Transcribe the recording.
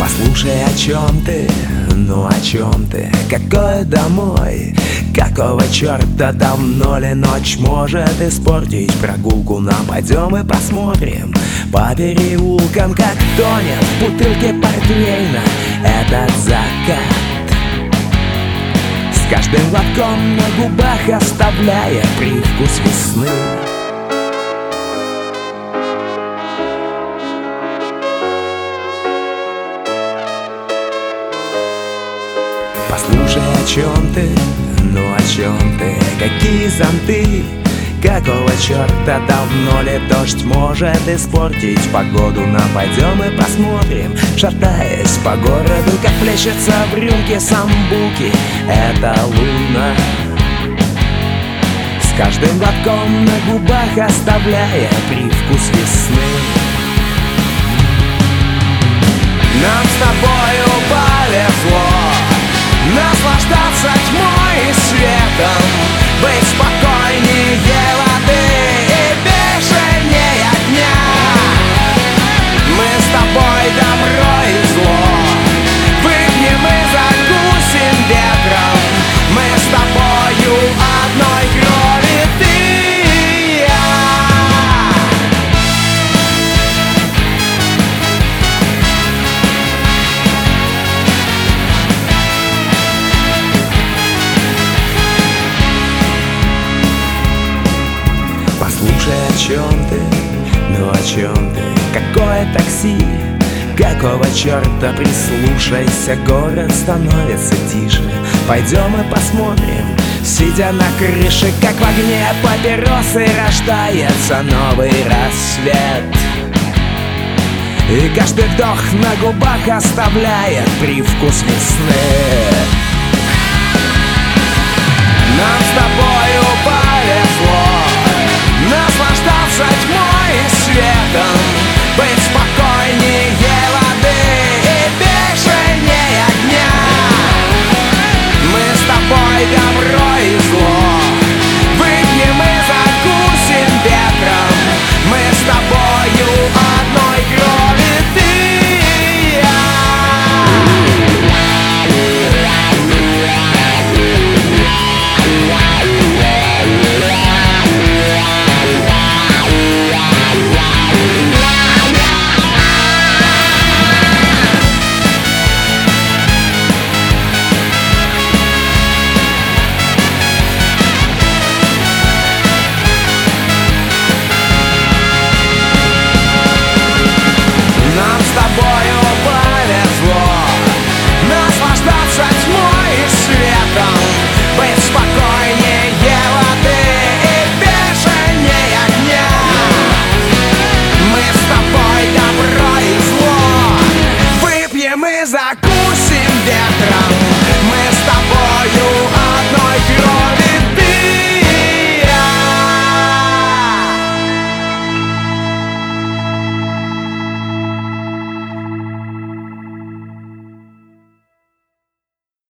Послушай, о чем ты, ну о чем ты? Какой домой? Какого черта? Давно ли ночь может испортить прогулку? Нам пойдем и посмотрим по переулкам, как тонет в бутылке портвейна этот закат, с каждым глотком на губах оставляя привкус весны. Послушай, о чем ты, ну о чем ты? Какие зонты? Какого черта? Давно ли дождь может испортить погоду? Нам пойдем и посмотрим, шатаясь по городу, как плещется в рюмке самбуки эта луна, с каждым глотком на губах оставляя привкус весны. Нам с тобою повезло наслаждаться тьмой и светом, быть спокойнее воды и бешенее дня. Мы с тобой добро и зло выпьем и закусим ветром. Мы с тобою одной крови, ты и я. Послушай, о чем ты, ну о чем ты? Какое такси? Какого черта? Прислушайся, город становится тише. Пойдем и посмотрим, сидя на крыше, как в огне папиросы рождается новый рассвет, и каждый вдох на губах оставляет привкус весны. Нам с тобою повезло наслаждаться тьмой и светом,